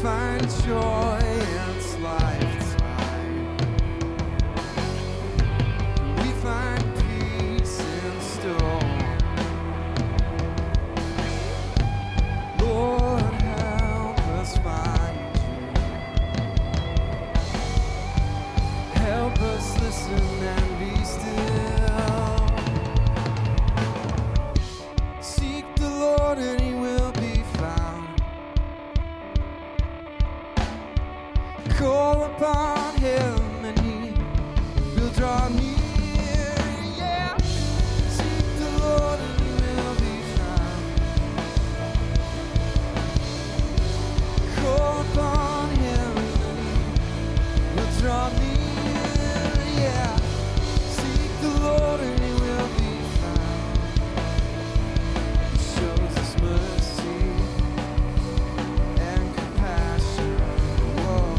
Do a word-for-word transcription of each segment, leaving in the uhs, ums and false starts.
find joy in this lifetime. We find peace in storm. Lord, help us find you. Help us listen and be still. Seek the Lord and He will be found. Call upon Him and He will draw near. Yeah. Seek the Lord and He will be found. Call upon Him and He will draw near. Yeah. Seek the Lord and He will be found. He shows His mercy and compassion. Whoa.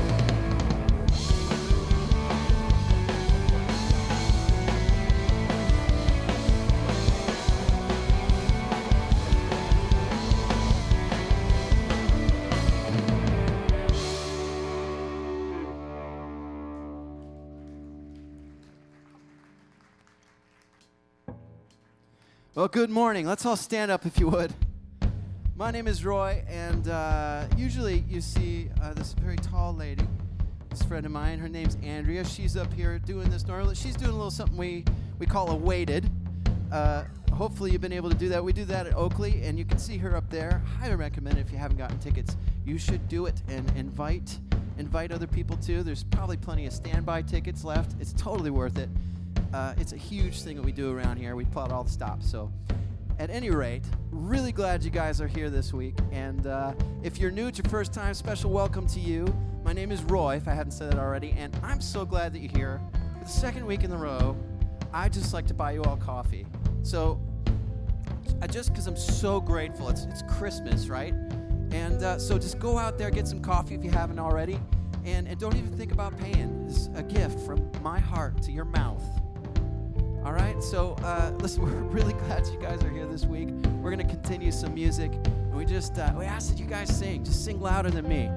Well, good morning. Let's all stand up if you would. My name is Roy, and uh, usually you see uh, this very tall lady, this friend of mine. Her name's Andrea. She's up here doing this normally. She's doing a little something we, we call a weighted. Uh, hopefully you've been able to do that. We do that at Oakley, and you can see her up there. Highly recommend it if you haven't gotten tickets. You should do it and invite invite other people too. There's probably plenty of standby tickets left. It's totally worth it. Uh, it's a huge thing that we do around here. We plot all the stops. So at any rate, really glad you guys are here this week. And uh, if you're new, it's your first time, special welcome to you. My name is Roy, if I hadn't said that already, and I'm so glad that you're here. For the second week in a row, I just like to buy you all coffee. So I just because I'm so grateful. It's, it's Christmas, right? And uh, so just go out there, get some coffee if you haven't already, and, and don't even think about paying. It's a gift from my heart to your mouth. All right, so uh, listen, we're really glad you guys are here this week. We're going to continue some music, and we just, uh, we ask that you guys sing. Just sing louder than me.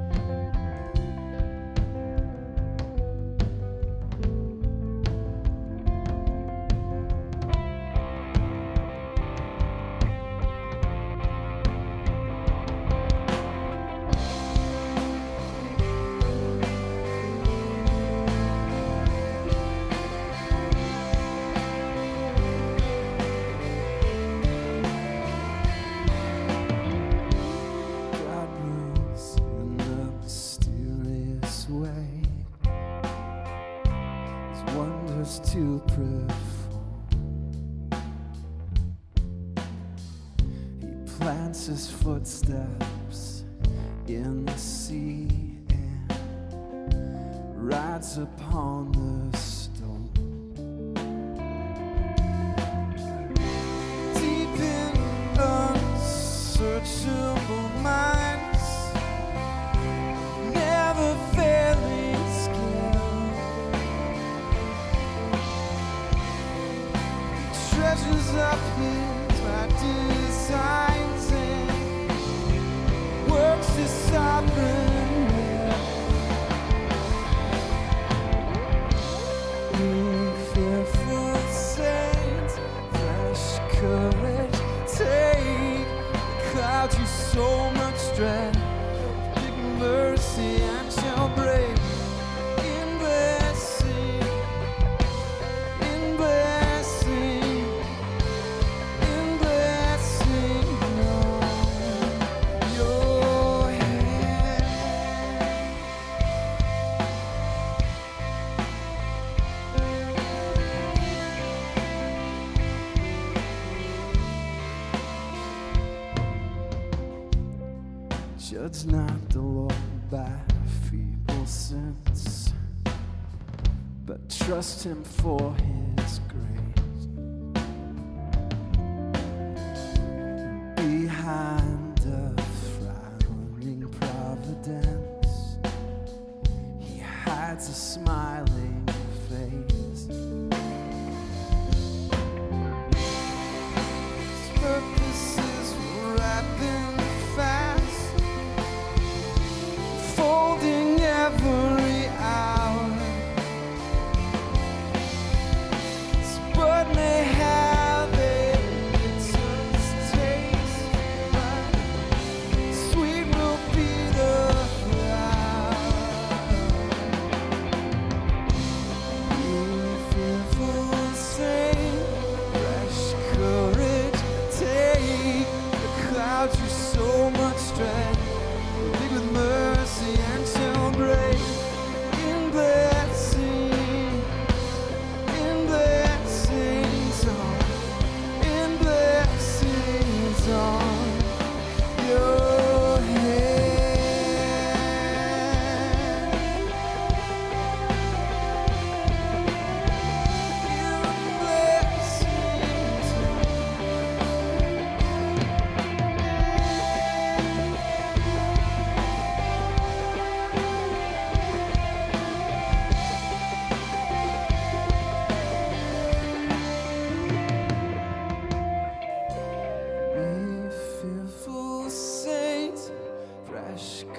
To perform. He plants his footsteps in the sea and rides upon the storm. Deep in unsearchable minds, never failing skill. Treasures up his my designs and works his sovereign will. You fearful saints, fresh courage take. The clouds you so much dread, big mercy and shall break. In blessing, in blessing. Judge not the Lord by feeble sense, but trust Him for His grace. Behind a frowning providence, He hides a smiling face. His purposes will ripen fast.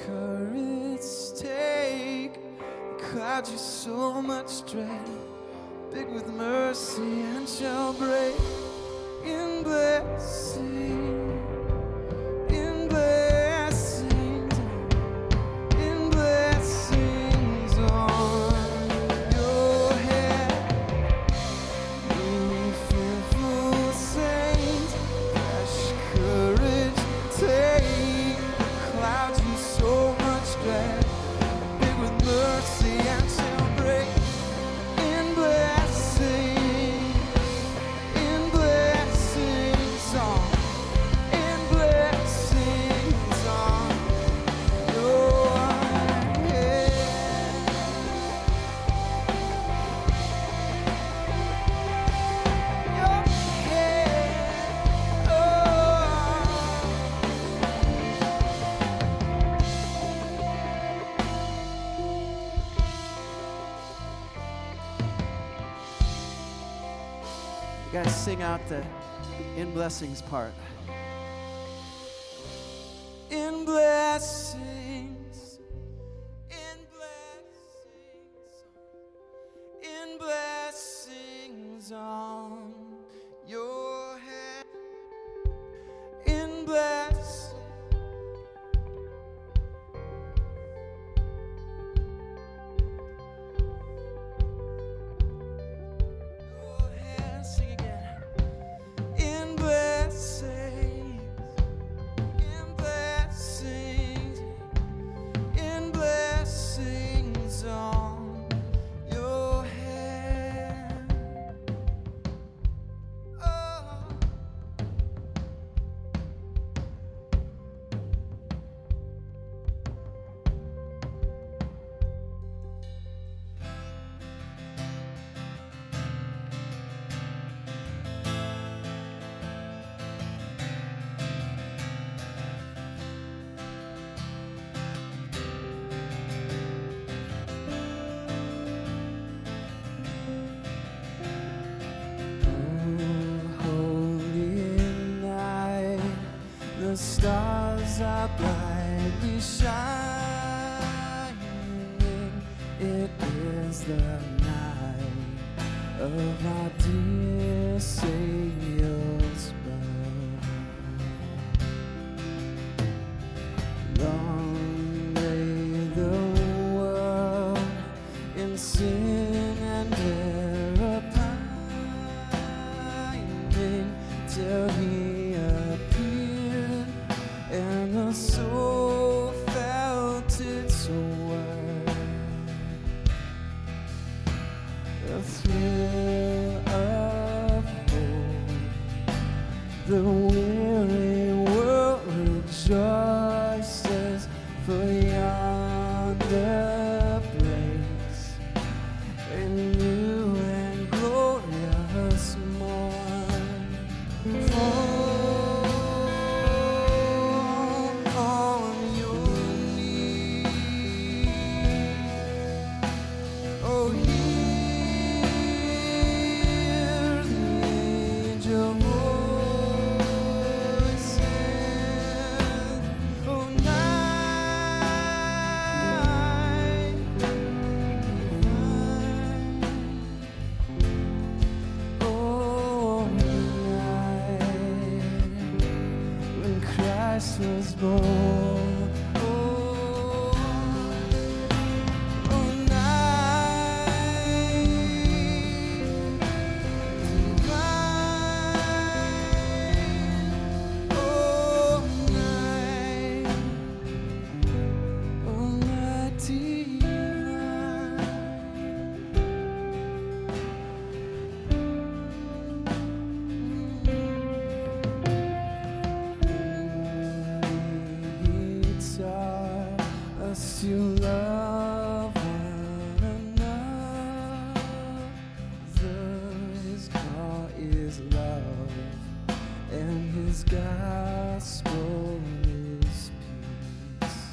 courage take. The clouds you so much dread, big with mercy and shall break in blessing, in blessings, in blessings on your head. You fearful saints, fresh courage take. The clouds you so much dread, big with mercy and shall break in blessing, in blessings on, in blessings on your head. Your head, oh. You guys sing out the in blessings part. In blessings, in blessings, in blessings on your head. In blessings. Your head, sing again. In blessings, in blessings, in blessings on your head. Oh. Holy night, the stars are brightly shining. It is the night of our dear Savior's birth. Long lay the world in sin and error pining, till he appeared, and the soul felt its worth. The thrill of hope, the weary world rejoices, for yonder breaks a new and glorious morn. Fall on your knees. Oh, hear the angel voices. Oh, night divine. Oh, night when Christ was born. Oh, oh, night divine. Oh, night, oh, night divine. Taught us to love one another. His call is love, and his gospel is peace.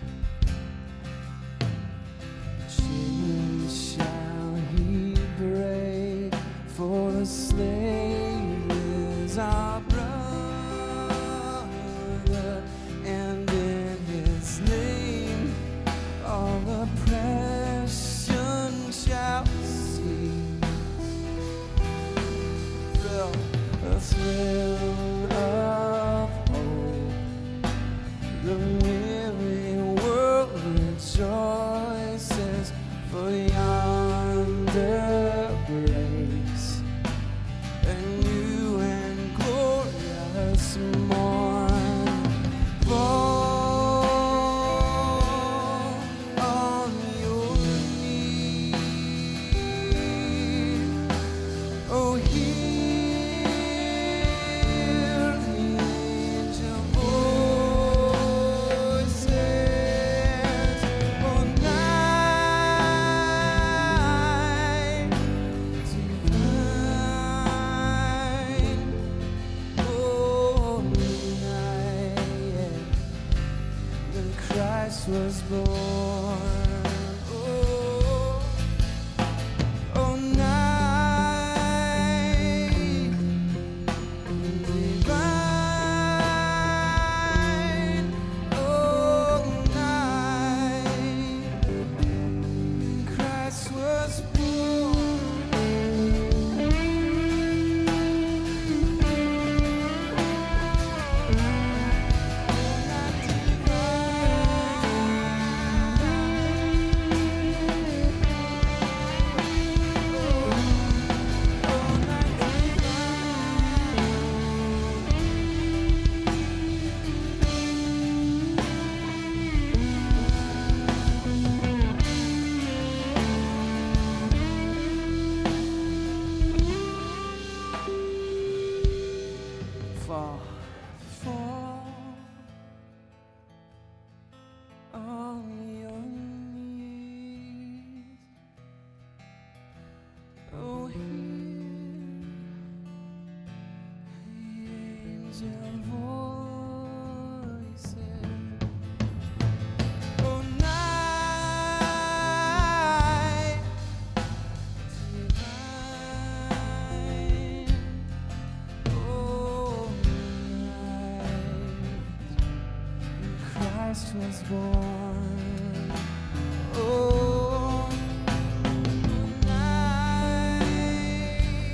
Chains shall he break, for the slave is our brother, and in his name was born. Oh, oh, night divine. Oh, night Christ was born. Fall, fall on your knees. Oh, hear the angel voices. Oh, night divine. Oh, Christ was born. Oh, night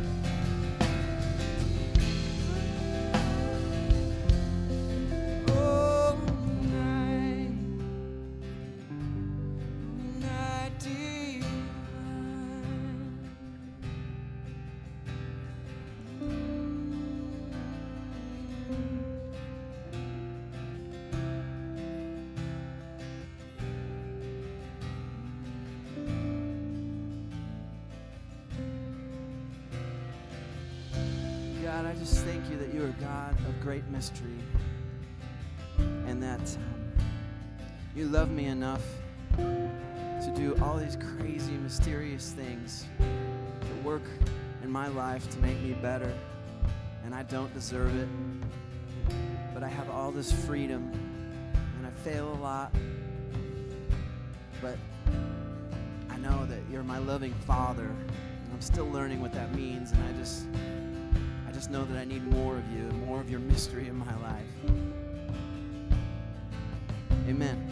oh, night night divine. God, I just thank you that you are God of great mystery and that um, you love me enough to do all these crazy, mysterious things that work in my life to make me better, and I don't deserve it, but I have all this freedom, and I fail a lot, but I know that you're my loving Father, and I'm still learning what that means, and I just... I just know that I need more of you and more of your mystery in my life. Amen.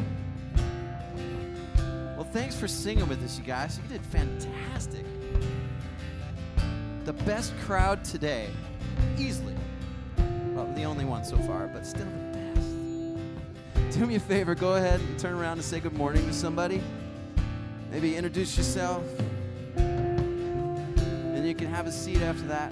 Well, thanks for singing with us, you guys. You did fantastic. The best crowd today, easily. Well, the only one so far, but still the best. Do me a favor, go ahead and turn around and say good morning to somebody. Maybe introduce yourself. And you can have a seat after that.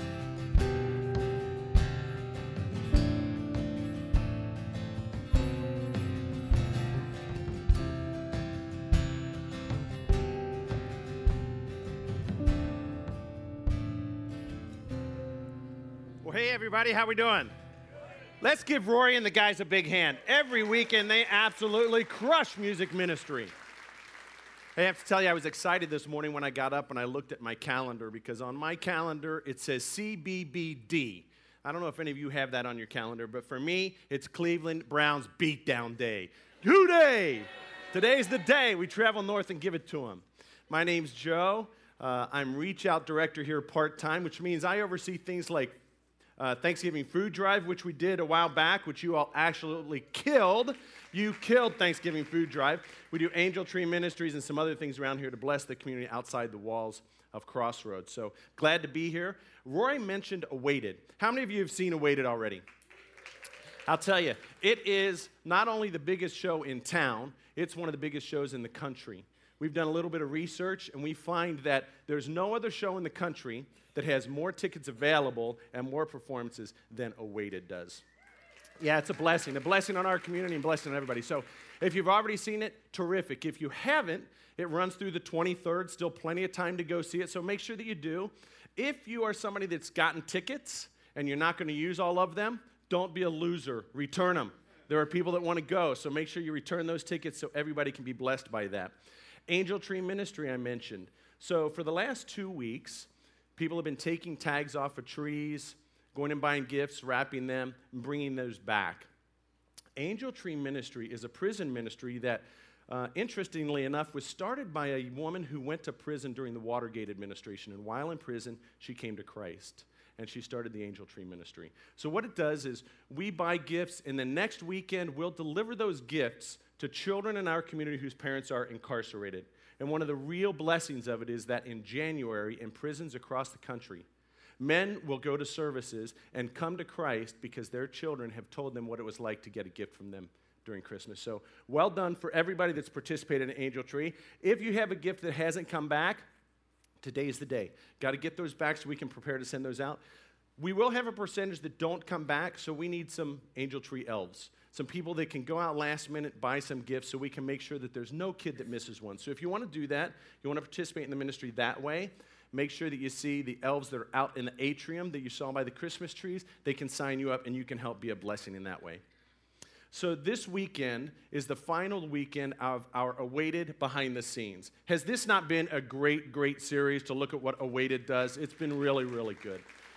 Hey everybody, how we doing? Let's give Rory and the guys a big hand. Every weekend they absolutely crush music ministry. I have to tell you, I was excited this morning when I got up and I looked at my calendar, because on my calendar it says C B B D. I don't know if any of you have that on your calendar, but for me, it's Cleveland Browns Beatdown Day. Today! Today's the day we travel north and give it to them. My name's Joe. Uh, I'm Reach Out Director here part-time, which means I oversee things like Uh, Thanksgiving food drive, which we did a while back, which you all absolutely killed. You killed Thanksgiving food drive. We do Angel Tree Ministries and some other things around here to bless the community outside the walls of Crossroads. So glad to be here. Roy mentioned Awaited. How many of you have seen Awaited already? I'll tell you, it is not only the biggest show in town, it's one of the biggest shows in the country. We've done a little bit of research, and we find that there's no other show in the country that has more tickets available and more performances than Awaited does. Yeah, it's a blessing. A blessing on our community and a blessing on everybody. So if you've already seen it, terrific. If you haven't, it runs through the twenty-third. Still plenty of time to go see it, so make sure that you do. If you are somebody that's gotten tickets and you're not going to use all of them, don't be a loser. Return them. There are people that want to go, so make sure you return those tickets so everybody can be blessed by that. Angel Tree Ministry I mentioned. So for the last two weeks, people have been taking tags off of trees, going and buying gifts, wrapping them, and bringing those back. Angel Tree Ministry is a prison ministry that uh, interestingly enough, was started by a woman who went to prison during the Watergate administration. And while in prison, she came to Christ. And she started the Angel Tree Ministry. So what it does is we buy gifts, and then next weekend we'll deliver those gifts to children in our community whose parents are incarcerated. And one of the real blessings of it is that in January, in prisons across the country, men will go to services and come to Christ because their children have told them what it was like to get a gift from them during Christmas. So well done for everybody that's participated in Angel Tree. If you have a gift that hasn't come back, today's the day. Got to get those back so we can prepare to send those out. We will have a percentage that don't come back, so we need some Angel Tree elves, some people that can go out last minute, buy some gifts, so we can make sure that there's no kid that misses one. So if you want to do that, you want to participate in the ministry that way, make sure that you see the elves that are out in the atrium that you saw by the Christmas trees. They can sign you up, and you can help be a blessing in that way. So this weekend is the final weekend of our Awaited Behind the Scenes. Has this not been a great, great series to look at what Awaited does? It's been really, really good.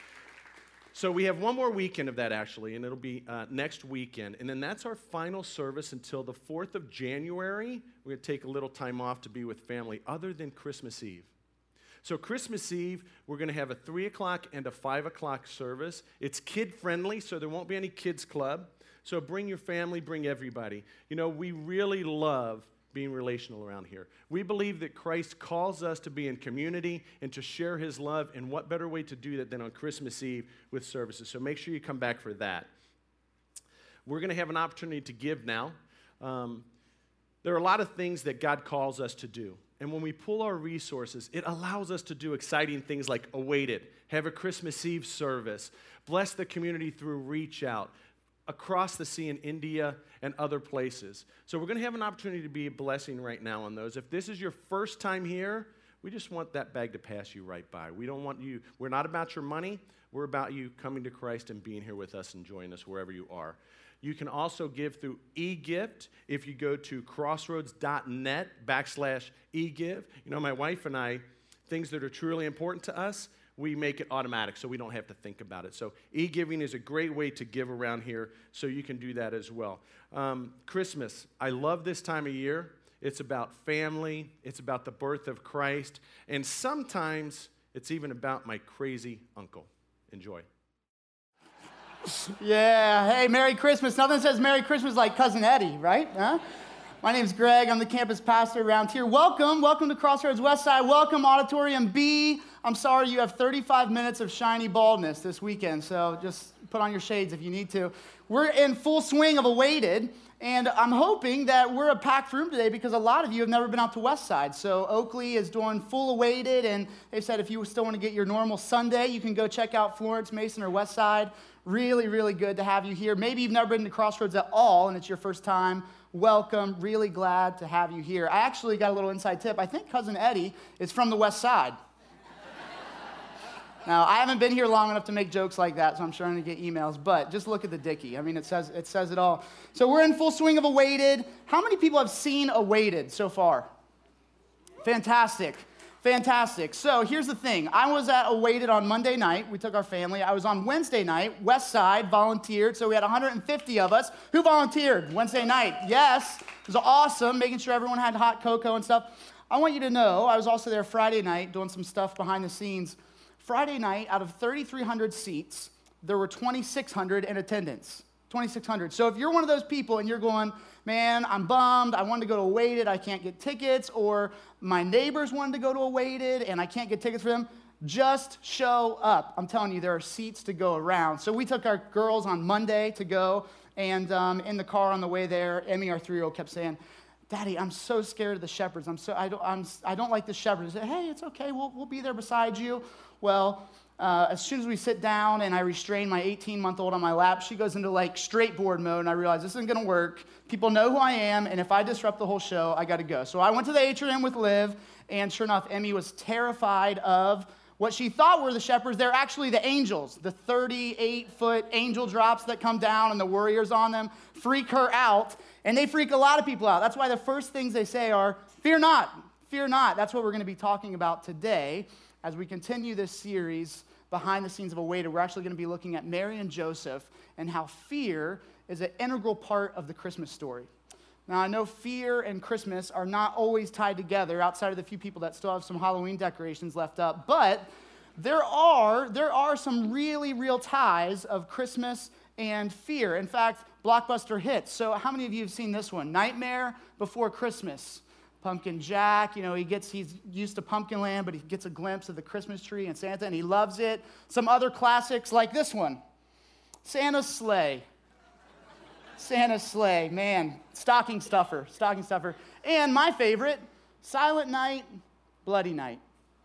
So we have one more weekend of that, actually, and it'll be uh, next weekend. And then that's our final service until the fourth of January. We're going to take a little time off to be with family other than Christmas Eve. So Christmas Eve, we're going to have a three o'clock and a five o'clock service. It's kid-friendly, so there won't be any kids club. So bring your family, bring everybody. You know, we really love being relational around here. We believe that Christ calls us to be in community and to share his love, and what better way to do that than on Christmas Eve with services. So make sure you come back for that. We're going to have an opportunity to give now. Um, there are a lot of things that God calls us to do. And when we pull our resources, it allows us to do exciting things like Awaited, have a Christmas Eve service, bless the community through Reach Out, across the sea in India and other places. So we're going to have an opportunity to be a blessing right now on those. If this is your first time here, we just want that bag to pass you right by. We don't want you, we're not about your money. We're about you coming to Christ and being here with us and joining us wherever you are. You can also give through eGift if you go to crossroads.net backslash eGive. You know, my wife and I, things that are truly important to us, we make it automatic so we don't have to think about it. So e-giving is a great way to give around here, so you can do that as well. Um, Christmas, I love this time of year. It's about family. It's about the birth of Christ. And sometimes it's even about my crazy uncle. Enjoy. Yeah, hey, Merry Christmas. Nothing says Merry Christmas like Cousin Eddie, right? Huh? My name's Greg. I'm the campus pastor around here. Welcome. Welcome to Crossroads Westside. Welcome, Auditorium B. I'm sorry you have thirty-five minutes of shiny baldness this weekend, so just put on your shades if you need to. We're in full swing of Awaited, and I'm hoping that we're a packed room today because a lot of you have never been out to Westside. So Oakley is doing full Awaited, and they said if you still want to get your normal Sunday, you can go check out Florence, Mason, or Westside. Really, really good to have you here. Maybe you've never been to Crossroads at all, and it's your first time. Welcome. Really glad to have you here. I actually got a little inside tip. I think Cousin Eddie is from the West Side. Now, I haven't been here long enough to make jokes like that, so I'm sure I'm going to get emails, but just look at the Dickie. I mean, it says it says it all. So we're in full swing of Awaited. How many people have seen Awaited so far? Fantastic. Fantastic. So here's the thing. I was at Awaited on Monday night. We took our family. I was on Wednesday night. West Side volunteered. So we had one hundred fifty of us. Who volunteered Wednesday night? Yes. It was awesome, making sure everyone had hot cocoa and stuff. I want you to know, I was also there Friday night doing some stuff behind the scenes. Friday night, out of thirty-three hundred seats, there were twenty-six hundred in attendance. twenty-six hundred. So if you're one of those people and you're going, man, I'm bummed, I wanted to go to Awaited, I can't get tickets, or my neighbors wanted to go to Awaited and I can't get tickets for them, just show up. I'm telling you, there are seats to go around. So we took our girls on Monday to go, and um, in the car on the way there, Emmy, our three-year-old, kept saying, Daddy, I'm so scared of the shepherds. I'm so I don't I'm I don't like the shepherds. I said, hey, it's okay. We'll we'll be there beside you. Well, uh, as soon as we sit down and I restrain my eighteen-month-old on my lap, she goes into like straight board mode, and I realize this isn't going to work. People know who I am, and if I disrupt the whole show, I got to go. So I went to the atrium with Liv, and sure enough, Emmy was terrified of what she thought were the shepherds. They're actually the angels, the thirty-eight-foot angel drops that come down, and the warriors on them freak her out, and they freak a lot of people out. That's why the first things they say are, fear not, fear not. That's what we're going to be talking about today as we continue this series, Behind the Scenes of Awaited. We're actually going to be looking at Mary and Joseph and how fear is an integral part of the Christmas story. Now, I know fear and Christmas are not always tied together outside of the few people that still have some Halloween decorations left up, but there are, there are some really real ties of Christmas and fear. In fact, blockbuster hits. So how many of you have seen this one? Nightmare Before Christmas. Pumpkin Jack, you know, he gets, he's used to Pumpkinland, but he gets a glimpse of the Christmas tree and Santa, and he loves it. Some other classics like this one, Santa's Sleigh. Santa's Sleigh, man, stocking stuffer, stocking stuffer. And my favorite, Silent Night, Bloody Night.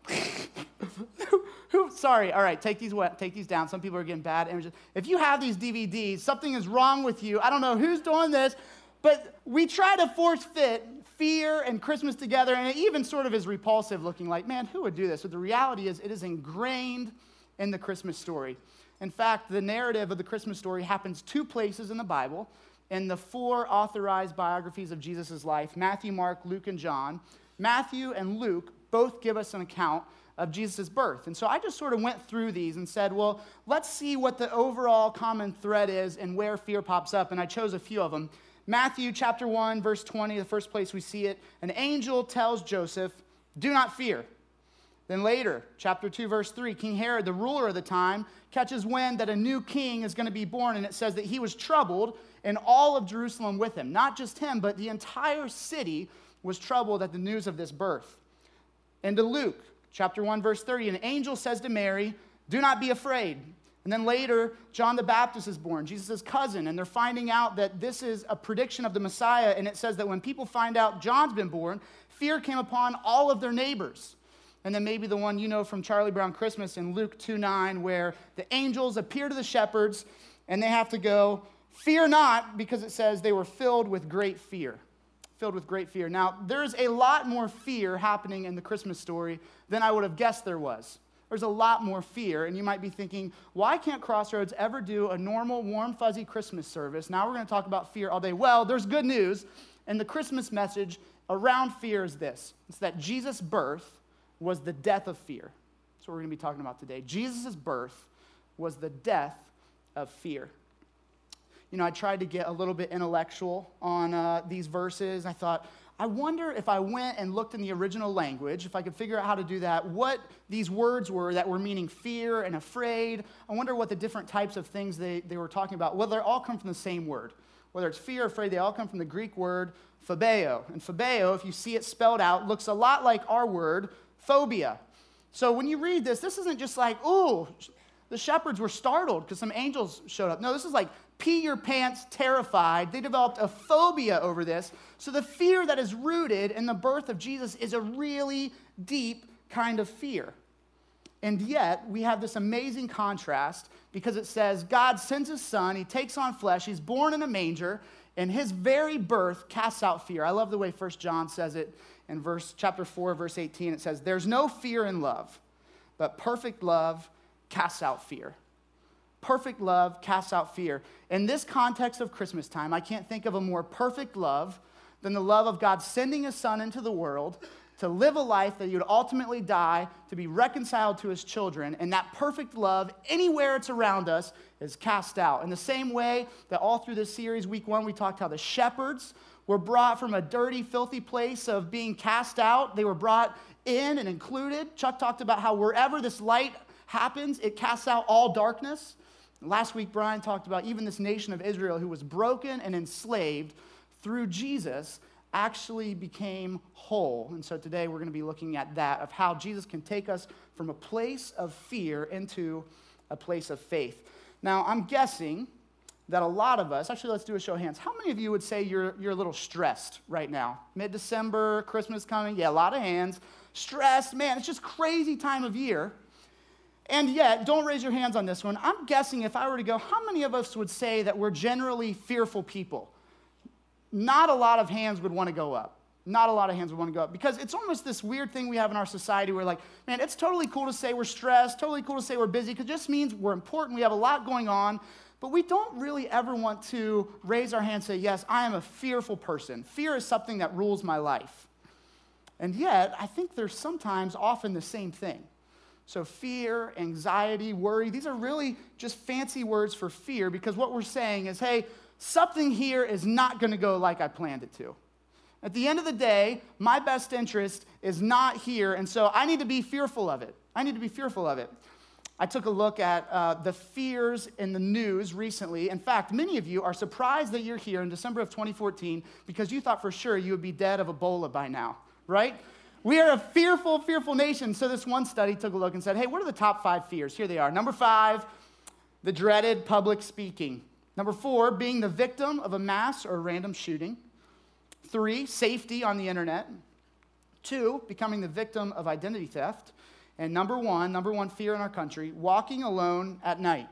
Who, sorry, all right, take these take these down. Some people are getting bad images. If you have these D V Ds, something is wrong with you. I don't know who's doing this, but we try to force fit fear and Christmas together, and it even sort of is repulsive looking like, man, who would do this? But the reality is it is ingrained in the Christmas story. In fact, the narrative of the Christmas story happens two places in the Bible, in the four authorized biographies of Jesus' life, Matthew, Mark, Luke, and John. Matthew and Luke both give us an account of Jesus' birth. And so I just sort of went through these and said, well, let's see what the overall common thread is and where fear pops up. And I chose a few of them. Matthew chapter one, verse twenty, the first place we see it, an angel tells Joseph, do not fear. Then later, chapter two, verse three, King Herod, the ruler of the time, catches wind that a new king is going to be born, and it says that he was troubled, and all of Jerusalem with him. Not just him, but the entire city was troubled at the news of this birth. And to Luke, chapter one, verse thirty, an angel says to Mary, do not be afraid. And then later, John the Baptist is born, Jesus' cousin, and they're finding out that this is a prediction of the Messiah, and it says that when people find out John's been born, fear came upon all of their neighbors. And then maybe the one you know from Charlie Brown Christmas in Luke two nine, where the angels appear to the shepherds, and they have to go, fear not, because it says they were filled with great fear. Filled with great fear. Now, there's a lot more fear happening in the Christmas story than I would have guessed there was. There's a lot more fear, and you might be thinking, why can't Crossroads ever do a normal, warm, fuzzy Christmas service? Now we're going to talk about fear all day. Well, there's good news, and the Christmas message around fear is this. It's that Jesus' birth was the death of fear. That's what we're going to be talking about today. Jesus' birth was the death of fear. You know, I tried to get a little bit intellectual on uh, these verses. I thought, I wonder if I went and looked in the original language, if I could figure out how to do that, what these words were that were meaning fear and afraid. I wonder what the different types of things they, they were talking about. Well, they all come from the same word. Whether it's fear or afraid, they all come from the Greek word phobeo. And phobeo, if you see it spelled out, looks a lot like our word phobia. So when you read this, this isn't just like, ooh, the shepherds were startled because some angels showed up. No, this is like pee your pants, terrified. They developed a phobia over this. So the fear that is rooted in the birth of Jesus is a really deep kind of fear. And yet, we have this amazing contrast because it says God sends his son, he takes on flesh, he's born in a manger, and his very birth casts out fear. I love the way First John says it in verse chapter four, verse eighteen. It says, there's no fear in love, but perfect love casts out fear. Perfect love casts out fear. In this context of Christmas time, I can't think of a more perfect love than the love of God sending his son into the world to live a life that he would ultimately die, to be reconciled to his children. And that perfect love, anywhere it's around us, is cast out. In the same way that all through this series, week one, we talked how the shepherds were brought from a dirty, filthy place of being cast out. They were brought in and included. Chuck talked about how wherever this light happens, it casts out all darkness. Last week, Brian talked about even this nation of Israel who was broken and enslaved through Jesus actually became whole. And so today we're going to be looking at that, of how Jesus can take us from a place of fear into a place of faith. Now, I'm guessing that a lot of us, actually let's do a show of hands. How many of you would say you're, you're a little stressed right now? Mid-December, Christmas coming, yeah, a lot of hands. Stressed, man, it's just crazy time of year. And yet, don't raise your hands on this one. I'm guessing if I were to go, how many of us would say that we're generally fearful people? Not a lot of hands would want to go up. Not a lot of hands would want to go up. Because it's almost this weird thing we have in our society where like, man, it's totally cool to say we're stressed, totally cool to say we're busy, because it just means we're important, we have a lot going on, but we don't really ever want to raise our hand and say, yes, I am a fearful person. Fear is something that rules my life. And yet, I think there's sometimes often the same thing. So fear, anxiety, worry, these are really just fancy words for fear, because what we're saying is, hey, something here is not going to go like I planned it to. At the end of the day, my best interest is not here, and so I need to be fearful of it. I need to be fearful of it. I took a look at uh, the fears in the news recently. In fact, many of you are surprised that you're here in December of twenty fourteen because you thought for sure you would be dead of Ebola by now, right? We are a fearful, fearful nation. So this one study took a look and said, hey, what are the top five fears? Here they are. Number five, the dreaded public speaking. Number four, being the victim of a mass or random shooting. Three, safety on the internet. Two, becoming the victim of identity theft. And number one, number one fear in our country, walking alone at night.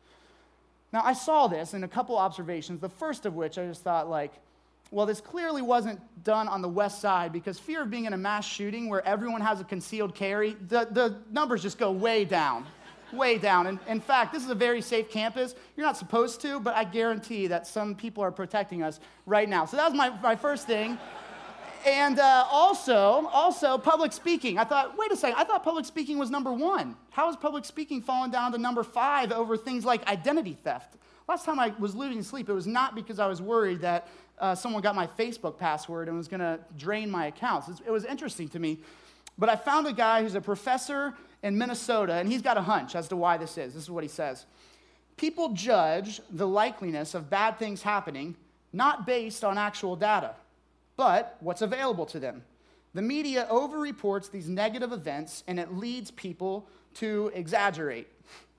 Now, I saw this in a couple observations, the first of which I just thought, like, well, this clearly wasn't done on the west side because fear of being in a mass shooting where everyone has a concealed carry, the, the numbers just go way down, way down. And in fact, this is a very safe campus. You're not supposed to, but I guarantee that some people are protecting us right now. So that was my, my first thing. And uh, also, also public speaking. I thought, wait a second, I thought public speaking was number one. How is public speaking falling down to number five over things like identity theft? Last time I was losing sleep, it was not because I was worried that uh, someone got my Facebook password and was going to drain my accounts. It was interesting to me. But I found a guy who's a professor in Minnesota, and he's got a hunch as to why this is. This is what he says. People judge the likeliness of bad things happening not based on actual data, but what's available to them. The media over-reports these negative events, and it leads people to exaggerate.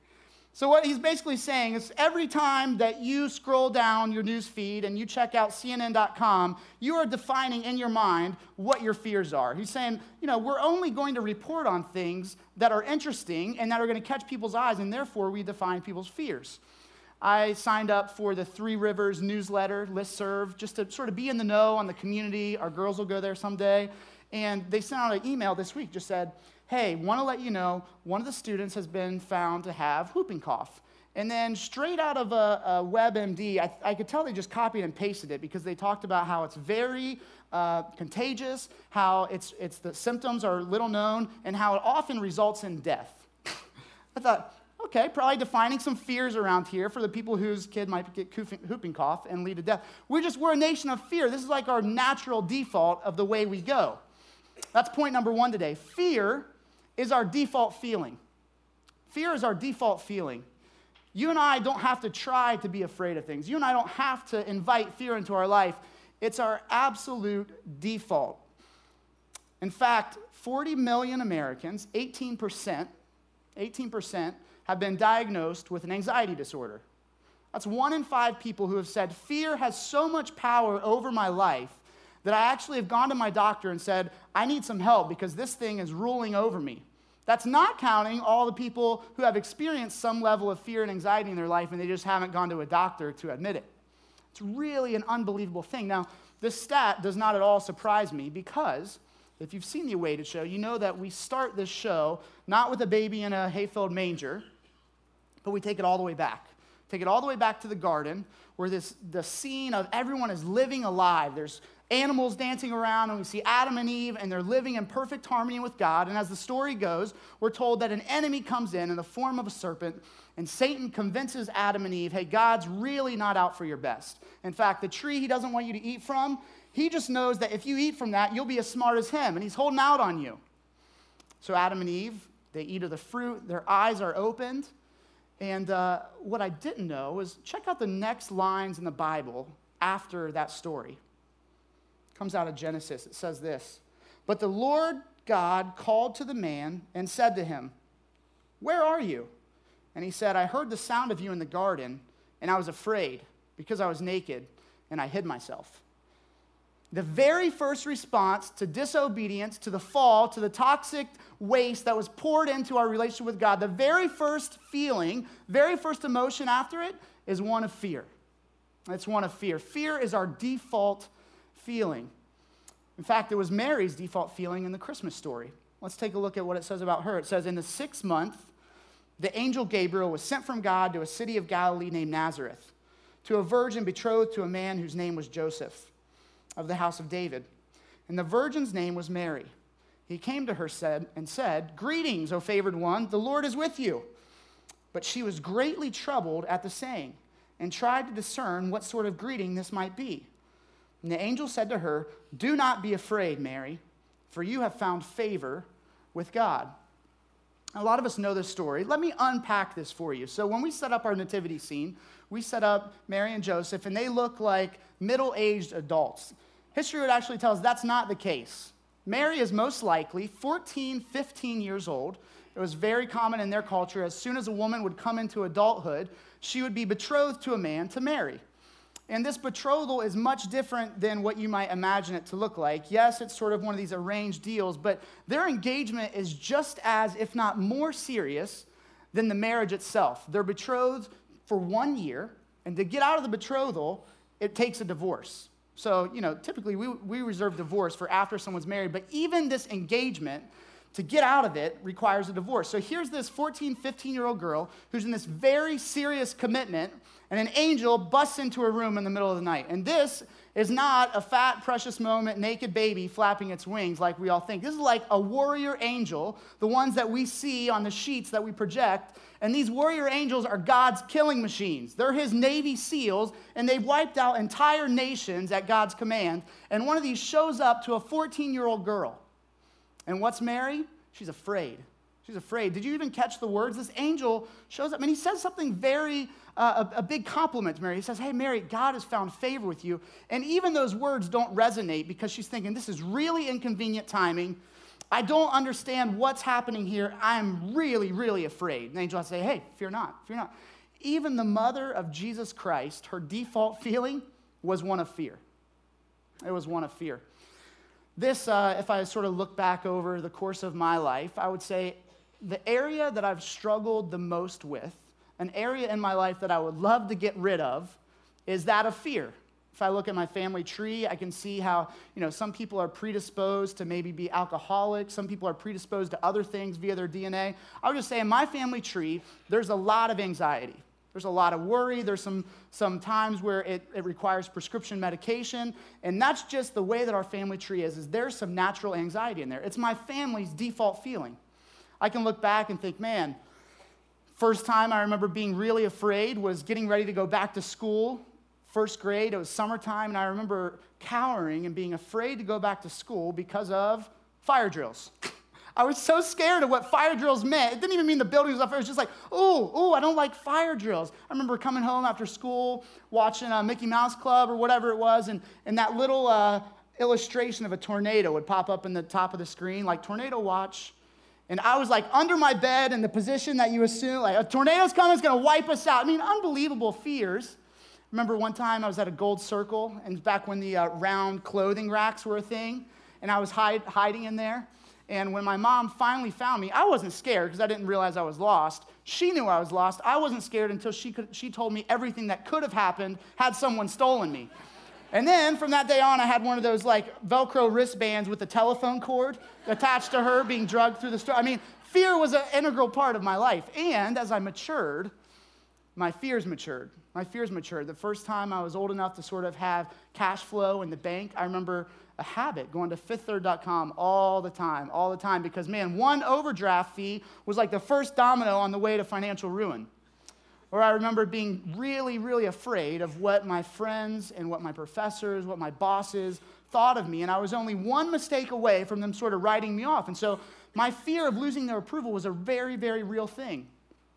So what he's basically saying is every time that you scroll down your news feed and you check out C N N dot com, you are defining in your mind what your fears are. He's saying, you know, we're only going to report on things that are interesting and that are going to catch people's eyes, and therefore we define people's fears. I signed up for the Three Rivers newsletter listserv just to sort of be in the know on the community. Our girls will go there someday. And they sent out an email this week, just said, hey, want to let you know, one of the students has been found to have whooping cough. And then straight out of a, a WebMD, I, I could tell they just copied and pasted it because they talked about how it's very uh, contagious, how it's, it's the symptoms are little known, and how it often results in death. I thought, okay, probably defining some fears around here for the people whose kid might get whooping cough and lead to death. We're just, we're a nation of fear. This is like our natural default of the way we go. That's point number one today. Fear is our default feeling. Fear is our default feeling. You and I don't have to try to be afraid of things. You and I don't have to invite fear into our life. It's our absolute default. In fact, forty million Americans, eighteen percent, eighteen percent have been diagnosed with an anxiety disorder. That's one in five people who have said, fear has so much power over my life that I actually have gone to my doctor and said, I need some help because this thing is ruling over me. That's not counting all the people who have experienced some level of fear and anxiety in their life and they just haven't gone to a doctor to admit it. It's really an unbelievable thing. Now, this stat does not at all surprise me because if you've seen the Awaited show, you know that we start this show not with a baby in a hay-filled manger, but we take it all the way back. Take it all the way back to the garden where this the scene of everyone is living alive. There's animals dancing around, and we see Adam and Eve, and they're living in perfect harmony with God. And as the story goes, we're told that an enemy comes in in the form of a serpent, and Satan convinces Adam and Eve, hey, God's really not out for your best. In fact, the tree he doesn't want you to eat from, he just knows that if you eat from that, you'll be as smart as him, and he's holding out on you. So Adam and Eve, they eat of the fruit, their eyes are opened, and uh, what I didn't know was check out the next lines in the Bible after that story. Comes out of Genesis. It says this, but the Lord God called to the man and said to him, where are you? And he said, I heard the sound of you in the garden, and I was afraid because I was naked, and I hid myself. The very first response to disobedience, to the fall, to the toxic waste that was poured into our relationship with God, the very first feeling, very first emotion after it is one of fear. It's one of fear. Fear is our default feeling. In fact, it was Mary's default feeling in the Christmas story. Let's take a look at what it says about her. It says, in the sixth month, the angel Gabriel was sent from God to a city of Galilee named Nazareth, to a virgin betrothed to a man whose name was Joseph, of the house of David. And the virgin's name was Mary. He came to her said, and said, greetings, O favored one, the Lord is with you. But she was greatly troubled at the saying, and tried to discern what sort of greeting this might be. And the angel said to her, "Do not be afraid, Mary, for you have found favor with God." A lot of us know this story. Let me unpack this for you. So when we set up our nativity scene, we set up Mary and Joseph, and they look like middle-aged adults. History would actually tell us that's not the case. Mary is most likely fourteen, fifteen years old. It was very common in their culture. As soon as a woman would come into adulthood, she would be betrothed to a man to marry. And this betrothal is much different than what you might imagine it to look like. Yes, it's sort of one of these arranged deals, but their engagement is just as, if not more serious than the marriage itself. They're betrothed for one year, and to get out of the betrothal, it takes a divorce. So, you know, typically we, we reserve divorce for after someone's married, but even this engagement, to get out of it, requires a divorce. So here's this fourteen, fifteen-year-old girl who's in this very serious commitment, and an angel busts into her room in the middle of the night. And this is not a fat, precious moment, naked baby flapping its wings like we all think. This is like a warrior angel, the ones that we see on the sheets that we project. And these warrior angels are God's killing machines. They're his Navy SEALs, and they've wiped out entire nations at God's command. And one of these shows up to a fourteen-year-old girl. And what's Mary? She's afraid. She's afraid. Did you even catch the words? This angel shows up, and he says something very, uh, a, a big compliment to Mary. He says, "Hey, Mary, God has found favor with you." And even those words don't resonate because she's thinking, this is really inconvenient timing. I don't understand what's happening here. I'm really, really afraid. And the angel has to say, "Hey, fear not, fear not." Even the mother of Jesus Christ, her default feeling was one of fear. It was one of fear. This, uh, if I sort of look back over the course of my life, I would say the area that I've struggled the most with, an area in my life that I would love to get rid of, is that of fear. If I look at my family tree, I can see how, you know, some people are predisposed to maybe be alcoholics. Some people are predisposed to other things via their D N A. I would just say in my family tree, there's a lot of anxiety. There's a lot of worry. There's some, some times where it, it requires prescription medication. And that's just the way that our family tree is, is there's some natural anxiety in there. It's my family's default feeling. I can look back and think, man, first time I remember being really afraid was getting ready to go back to school. First grade, it was summertime, and I remember cowering and being afraid to go back to school because of fire drills. I was so scared of what fire drills meant. It didn't even mean the building was up there. It was just like, ooh, ooh, I don't like fire drills. I remember coming home after school, watching uh, Mickey Mouse Club or whatever it was, and, and that little uh, illustration of a tornado would pop up in the top of the screen, like tornado watch. And I was like under my bed in the position that you assume, like a tornado's coming, it's going to wipe us out. I mean, unbelievable fears. Remember one time I was at a Gold Circle, and back when the uh, round clothing racks were a thing, and I was hide, hiding in there. And when my mom finally found me, I wasn't scared because I didn't realize I was lost. She knew I was lost. I wasn't scared until she could, she told me everything that could have happened had someone stolen me. And then from that day on, I had one of those like Velcro wristbands with the telephone cord attached to her being drugged through the store. I mean, fear was an integral part of my life. And as I matured, my fears matured. My fears matured. The first time I was old enough to sort of have cash flow in the bank, I remember a habit going to fifth third dot com all the time, all the time, because, man, one overdraft fee was like the first domino on the way to financial ruin. Or I remember being really, really afraid of what my friends and what my professors, what my bosses thought of me, and I was only one mistake away from them sort of writing me off. And so my fear of losing their approval was a very, very real thing.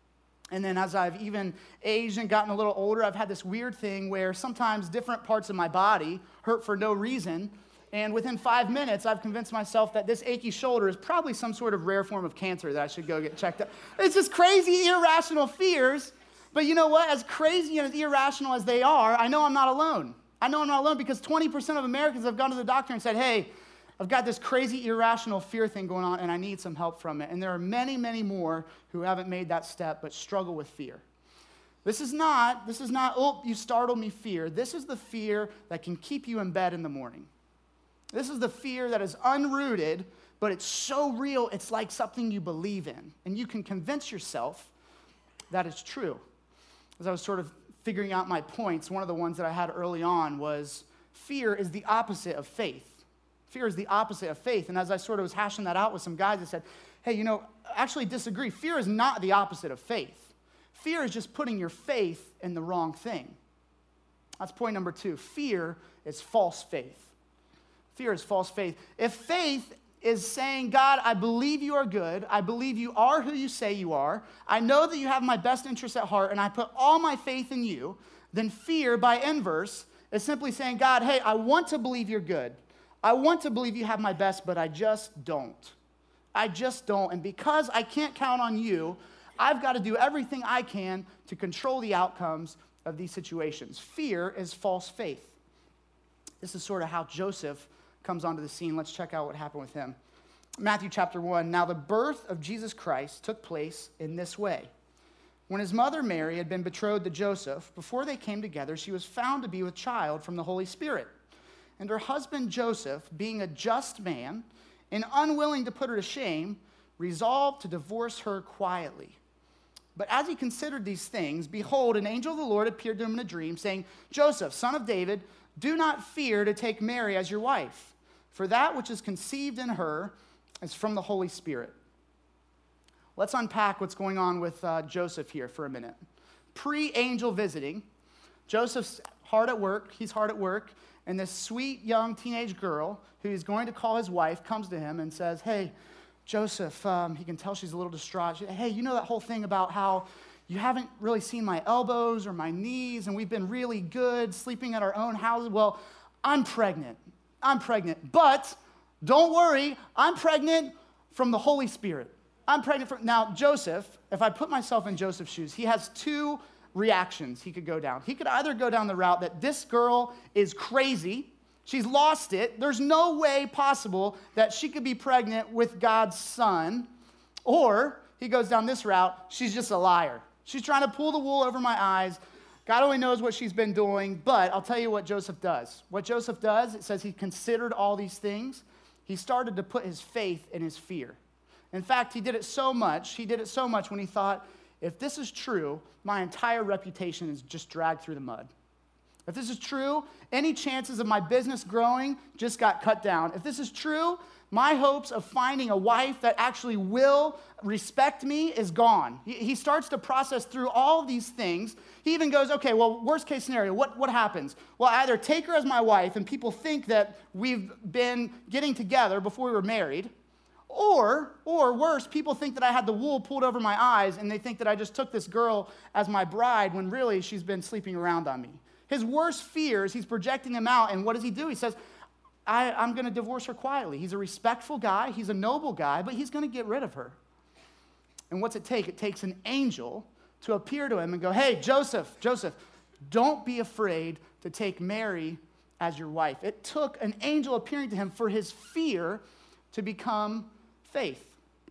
And then as I've even aged and gotten a little older, I've had this weird thing where sometimes different parts of my body hurt for no reason. And within five minutes, I've convinced myself that this achy shoulder is probably some sort of rare form of cancer that I should go get checked out. It's just crazy, irrational fears. But you know what? As crazy and as irrational as they are, I know I'm not alone. I know I'm not alone because twenty percent of Americans have gone to the doctor and said, hey, I've got this crazy irrational fear thing going on and I need some help from it. And there are many, many more who haven't made that step but struggle with fear. This is not, this is not, oh, you startled me fear. This is the fear that can keep you in bed in the morning. This is the fear that is unrooted, but it's so real, it's like something you believe in. And you can convince yourself that it's true. As I was sort of figuring out my points, one of the ones that I had early on was fear is the opposite of faith. Fear is the opposite of faith. And as I sort of was hashing that out with some guys, I said, hey, you know, actually disagree. Fear is not the opposite of faith. Fear is just putting your faith in the wrong thing. That's point number two. Fear is false faith. Fear is false faith. If faith is saying, God, I believe you are good. I believe you are who you say you are. I know that you have my best interests at heart, and I put all my faith in you. Then fear, by inverse, is simply saying, God, hey, I want to believe you're good. I want to believe you have my best, but I just don't. I just don't. And because I can't count on you, I've got to do everything I can to control the outcomes of these situations. Fear is false faith. This is sort of how Joseph comes onto the scene. Let's check out what happened with him. Matthew chapter one. Now the birth of Jesus Christ took place in this way. When his mother Mary had been betrothed to Joseph, before they came together, she was found to be with child from the Holy Spirit. And her husband Joseph, being a just man and unwilling to put her to shame, resolved to divorce her quietly. But as he considered these things, behold, an angel of the Lord appeared to him in a dream, saying, Joseph, son of David, do not fear to take Mary as your wife, for that which is conceived in her is from the Holy Spirit. Let's unpack what's going on with uh, Joseph here for a minute. Pre-angel visiting, Joseph's hard at work, he's hard at work, and this sweet young teenage girl who he's going to call his wife comes to him and says, hey, Joseph, um, he can tell she's a little distraught. She, hey, you know that whole thing about how you haven't really seen my elbows or my knees, and we've been really good sleeping at our own houses? Well, I'm pregnant. I'm pregnant. But don't worry, I'm pregnant from the Holy Spirit. I'm pregnant from... Now, Joseph, if I put myself in Joseph's shoes, he has two reactions he could go down. He could either go down the route that this girl is crazy, she's lost it, there's no way possible that she could be pregnant with God's son, or he goes down this route, she's just a liar. She's trying to pull the wool over my eyes. God only knows what she's been doing, but I'll tell you what Joseph does. What Joseph does, it says he considered all these things. He started to put his faith in his fear. In fact, he did it so much, he did it so much when he thought, if this is true, my entire reputation is just dragged through the mud. If this is true, any chances of my business growing just got cut down. If this is true, my hopes of finding a wife that actually will respect me is gone. He starts to process through all these things. He even goes, okay, well, worst case scenario, what, what happens? Well, I either take her as my wife and people think that we've been getting together before we were married, or, or worse, people think that I had the wool pulled over my eyes and they think that I just took this girl as my bride when really she's been sleeping around on me. His worst fears, he's projecting them out, and what does he do? He says, I, I'm going to divorce her quietly. He's a respectful guy, he's a noble guy, but he's going to get rid of her. And what's it take? It takes an angel to appear to him and go, hey, Joseph, Joseph, don't be afraid to take Mary as your wife. It took an angel appearing to him for his fear to become faith.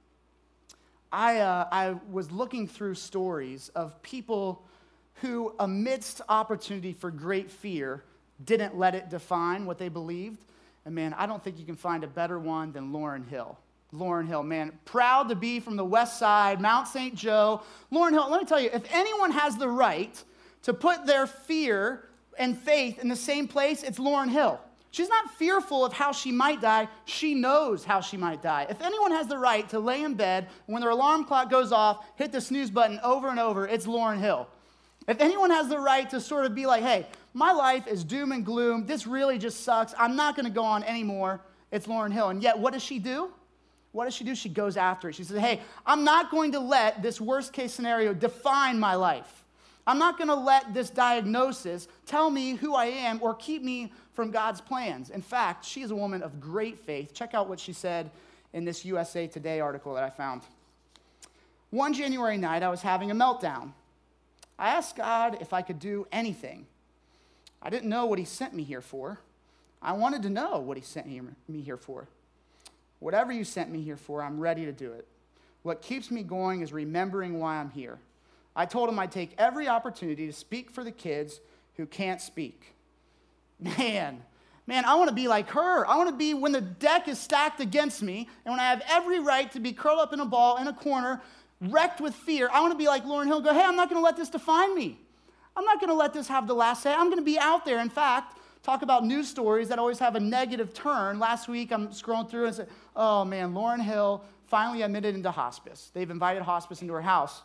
I, uh, I was looking through stories of people who, amidst opportunity for great fear, didn't let it define what they believed. And man, I don't think you can find a better one than Lauryn Hill. Lauryn Hill, man, proud to be from the west side, Mount Saint Joe. Lauryn Hill, let me tell you, if anyone has the right to put their fear and faith in the same place, it's Lauryn Hill. She's not fearful of how she might die. She knows how she might die. If anyone has the right to lay in bed, when their alarm clock goes off, hit the snooze button over and over, it's Lauryn Hill. If anyone has the right to sort of be like, hey, my life is doom and gloom, this really just sucks, I'm not going to go on anymore, it's Lauryn Hill. And yet, what does she do? What does she do? She goes after it. She says, hey, I'm not going to let this worst case scenario define my life. I'm not going to let this diagnosis tell me who I am or keep me from God's plans. In fact, she is a woman of great faith. Check out what she said in this U S A Today article that I found. One January night, I was having a meltdown. I asked God if I could do anything. I didn't know what he sent me here for. I wanted to know what he sent me here for. Whatever you sent me here for, I'm ready to do it. What keeps me going is remembering why I'm here. I told him I'd take every opportunity to speak for the kids who can't speak. Man, man, I want to be like her. I want to be when the deck is stacked against me and when I have every right to be curled up in a ball in a corner, wrecked with fear. I want to be like Lauryn Hill, go, hey, I'm not going to let this define me. I'm not going to let this have the last say. I'm going to be out there. In fact, talk about news stories that always have a negative turn. Last week, I'm scrolling through and said, oh man, Lauryn Hill finally admitted into hospice. They've invited hospice into her house.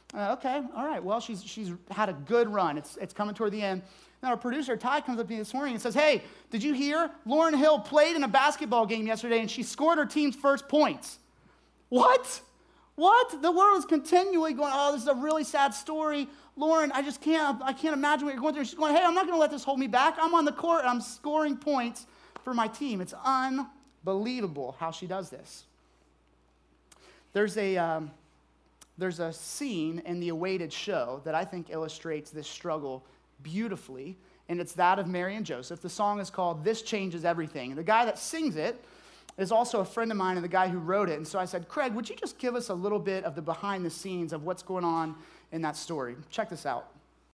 Uh, okay, all right. Well, she's she's had a good run. It's it's coming toward the end. Now, our producer, Ty, comes up to me this morning and says, hey, did you hear? Lauren Hill played in a basketball game yesterday, and she scored her team's first points. What? What? The world is continually going, oh, this is a really sad story. Lauren, I just can't, I can't imagine what you're going through. She's going, hey, I'm not going to let this hold me back. I'm on the court, and I'm scoring points for my team. It's unbelievable how she does this. There's a, um, there's a scene in the Awaited show that I think illustrates this struggle beautifully, and it's that of Mary and Joseph. The song is called This Changes Everything. And the guy that sings it is also a friend of mine and the guy who wrote it. And so I said, Craig, would you just give us a little bit of the behind the scenes of what's going on in that story? Check this out.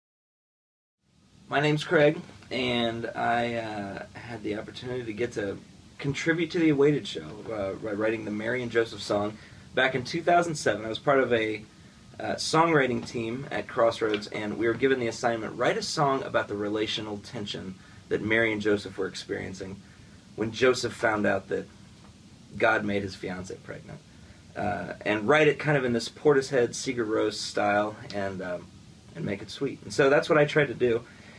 My name's Craig, and I uh, had the opportunity to get to contribute to the Awaited show uh, by writing the Mary and Joseph song. Back in two thousand seven, I was part of a Uh, songwriting team at Crossroads, and we were given the assignment, write a song about the relational tension that Mary and Joseph were experiencing when Joseph found out that God made his fiancée pregnant. Uh, and write it kind of in this Portishead, Sigur Rós style, and um, and make it sweet. And so that's what I tried to do.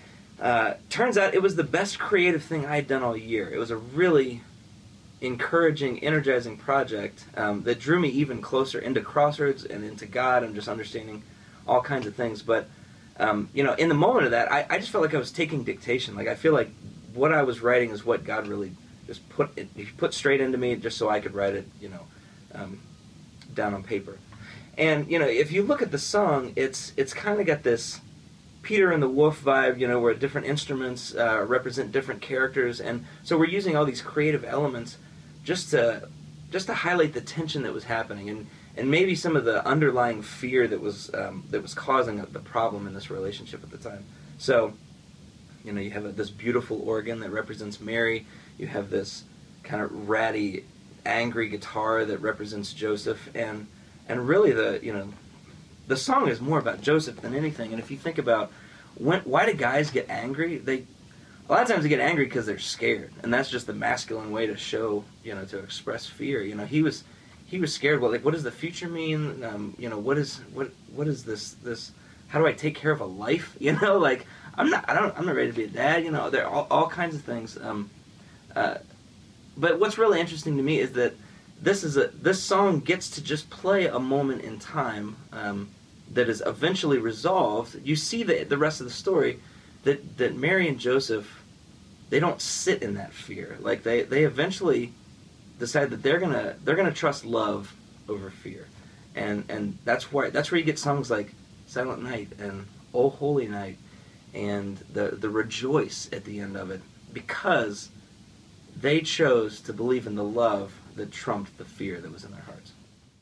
Uh, turns out it was the best creative thing I had done all year. It was a really encouraging, energizing project um, that drew me even closer into Crossroads and into God and just understanding all kinds of things. But, um, you know, in the moment of that, I, I just felt like I was taking dictation. Like, I feel like what I was writing is what God really just put it, he put straight into me just so I could write it, you know, um, down on paper. And, you know, if you look at the song, it's it's kind of got this Peter and the Wolf vibe, you know, where different instruments uh, represent different characters. And so we're using all these creative elements just to just to highlight the tension that was happening, and, and maybe some of the underlying fear that was um, that was causing the problem in this relationship at the time. So, you know, you have a, this beautiful organ that represents Mary. You have this kind of ratty, angry guitar that represents Joseph, and and really the you know the song is more about Joseph than anything. And if you think about when, why do guys get angry? They A lot of times they get angry because they're scared, and that's just the masculine way to show, you know, to express fear. You know, he was, he was scared. Well, like, what does the future mean? Um, you know, what is what what is this this? How do I take care of a life? You know, like I'm not I don't I'm not ready to be a dad. You know, there are all, all kinds of things. Um, uh, but what's really interesting to me is that this is a this song gets to just play a moment in time um, that is eventually resolved. You see the the rest of the story. That, that Mary and Joseph, they don't sit in that fear. Like they, they eventually decide that they're gonna they're gonna trust love over fear, and and that's why that's where you get songs like Silent Night and Oh Holy Night, and the the rejoice at the end of it, because they chose to believe in the love that trumped the fear that was in their hearts.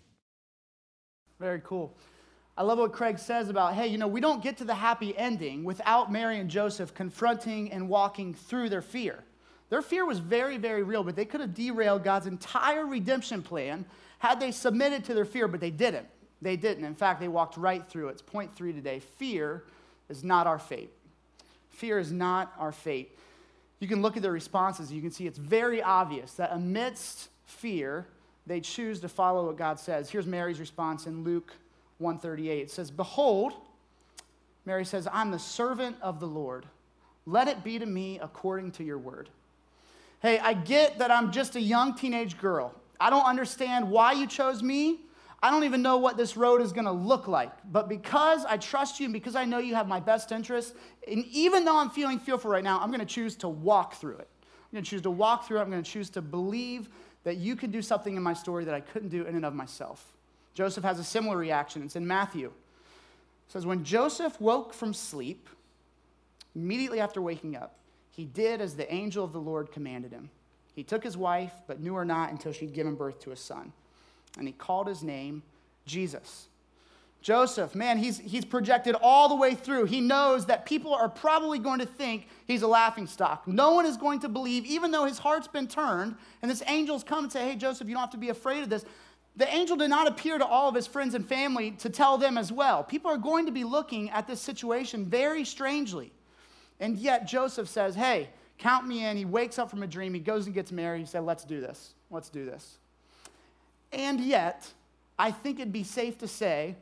Very cool. I love what Craig says about, hey, you know, we don't get to the happy ending without Mary and Joseph confronting and walking through their fear. Their fear was very, very real, but they could have derailed God's entire redemption plan had they submitted to their fear, but they didn't. They didn't. In fact, they walked right through it. It's point three today. Fear is not our fate. Fear is not our fate. You can look at their responses. You can see it's very obvious that amidst fear, they choose to follow what God says. Here's Mary's response in Luke one thirty-eight. It says, behold, Mary says, I'm the servant of the Lord. Let it be to me according to your word. Hey, I get that I'm just a young teenage girl. I don't understand why you chose me. I don't even know what this road is going to look like. But because I trust you and because I know you have my best interests, and even though I'm feeling fearful right now, I'm going to choose to walk through it. I'm going to choose to walk through it. I'm going to choose to believe that you could do something in my story that I couldn't do in and of myself. Joseph has a similar reaction. It's in Matthew. It says, when Joseph woke from sleep, immediately after waking up, he did as the angel of the Lord commanded him. He took his wife, but knew her not until she'd given birth to a son. And he called his name Jesus. Joseph, man, he's, he's projected all the way through. He knows that people are probably going to think he's a laughingstock. No one is going to believe, even though his heart's been turned, and this angel's come and say, hey, Joseph, you don't have to be afraid of this. The angel did not appear to all of his friends and family to tell them as well. People are going to be looking at this situation very strangely. And yet Joseph says, hey, count me in. He wakes up from a dream. He goes and gets married. He said, let's do this. Let's do this. And yet, I think it'd be safe to say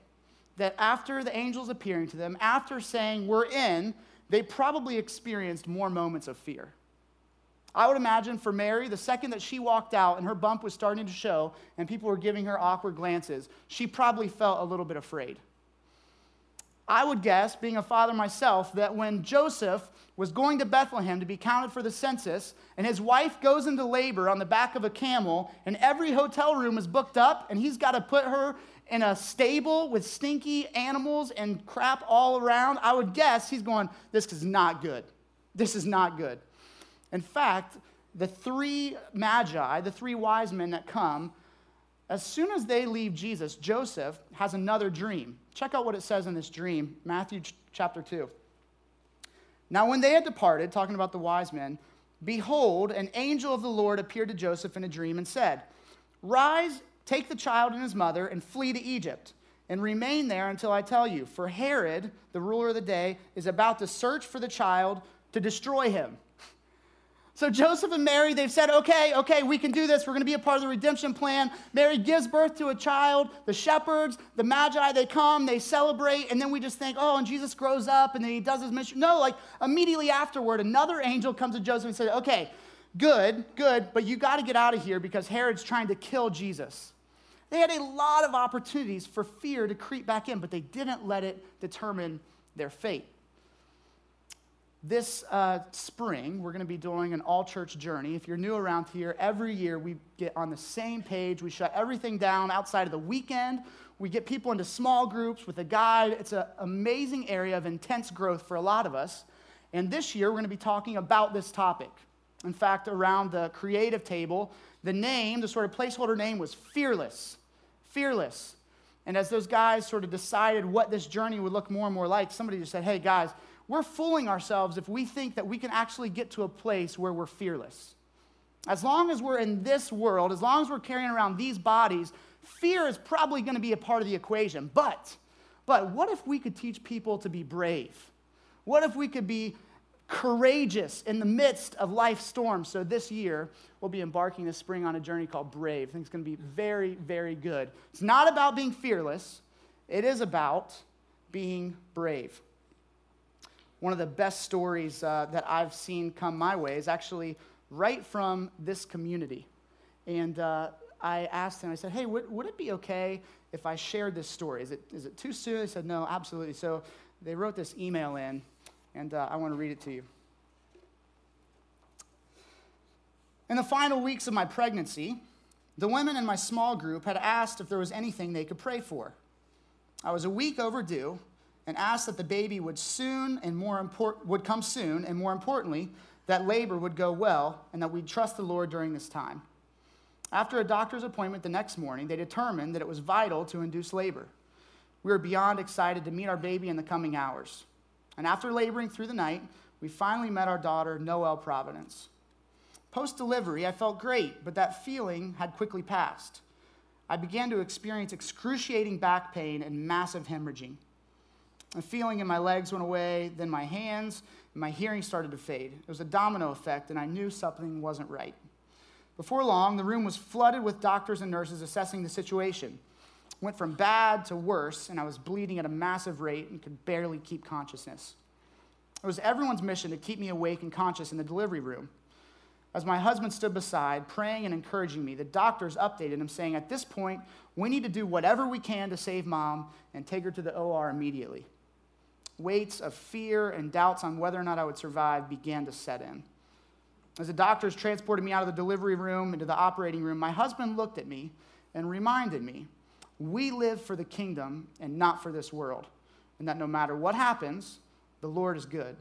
that after the angels appearing to them, after saying, we're in, they probably experienced more moments of fear. I would imagine for Mary, the second that she walked out and her bump was starting to show and people were giving her awkward glances, she probably felt a little bit afraid. I would guess, being a father myself, that when Joseph was going to Bethlehem to be counted for the census, and his wife goes into labor on the back of a camel, and every hotel room is booked up, and he's got to put her in a stable with stinky animals and crap all around, I would guess he's going, this is not good. This is not good. In fact, the three magi, the three wise men that come, as soon as they leave Jesus, Joseph has another dream. Check out what it says in this dream, Matthew ch- chapter two. Now when they had departed, talking about the wise men, behold, an angel of the Lord appeared to Joseph in a dream and said, rise, take the child and his mother and flee to Egypt, and remain there until I tell you. For Herod, the ruler of the day, is about to search for the child to destroy him. So Joseph and Mary, they've said, okay, okay, we can do this. We're going to be a part of the redemption plan. Mary gives birth to a child. The shepherds, the magi, they come, they celebrate, and then we just think, oh, and Jesus grows up, and then he does his mission. No, like immediately afterward, another angel comes to Joseph and says, okay, good, good, but you got to get out of here because Herod's trying to kill Jesus. They had a lot of opportunities for fear to creep back in, but they didn't let it determine their fate. This uh, spring, we're going to be doing an all-church journey. If you're new around here, every year we get on the same page. We shut everything down outside of the weekend. We get people into small groups with a guide. It's an amazing area of intense growth for a lot of us. And this year, we're going to be talking about this topic. In fact, around the creative table, the name, the sort of placeholder name was Fearless. Fearless. And as those guys sort of decided what this journey would look more and more like, somebody just said, hey, guys, we're fooling ourselves if we think that we can actually get to a place where we're fearless. As long as we're in this world, as long as we're carrying around these bodies, fear is probably going to be a part of the equation. But, but what if we could teach people to be brave? What if we could be courageous in the midst of life's storms? So this year, we'll be embarking this spring on a journey called Brave. I think it's going to be very, very good. It's not about being fearless. It is about being brave. One of the best stories uh, that I've seen come my way is actually right from this community. And uh, I asked them, I said, hey, would, would it be okay if I shared this story? Is it, is it too soon? They said, no, absolutely. So they wrote this email in, and uh, I want to read it to you. In the final weeks of my pregnancy, the women in my small group had asked if there was anything they could pray for. I was a week overdue, and asked that the baby would soon and more import, would come soon, and more importantly, that labor would go well, and that we'd trust the Lord during this time. After a doctor's appointment the next morning, they determined that it was vital to induce labor. We were beyond excited to meet our baby in the coming hours. And after laboring through the night, we finally met our daughter, Noelle Providence. Post-delivery, I felt great, but that feeling had quickly passed. I began to experience excruciating back pain and massive hemorrhaging. The feeling in my legs went away, then my hands, and my hearing started to fade. It was a domino effect, and I knew something wasn't right. Before long, the room was flooded with doctors and nurses assessing the situation. It went from bad to worse, and I was bleeding at a massive rate and could barely keep consciousness. It was everyone's mission to keep me awake and conscious in the delivery room. As my husband stood beside, praying and encouraging me, the doctors updated him, saying, at this point, we need to do whatever we can to save Mom and take her to the O R immediately. Weights of fear and doubts on whether or not I would survive began to set in. As the doctors transported me out of the delivery room into the operating room, my husband looked at me and reminded me, we live for the kingdom and not for this world, and that no matter what happens, the Lord is good.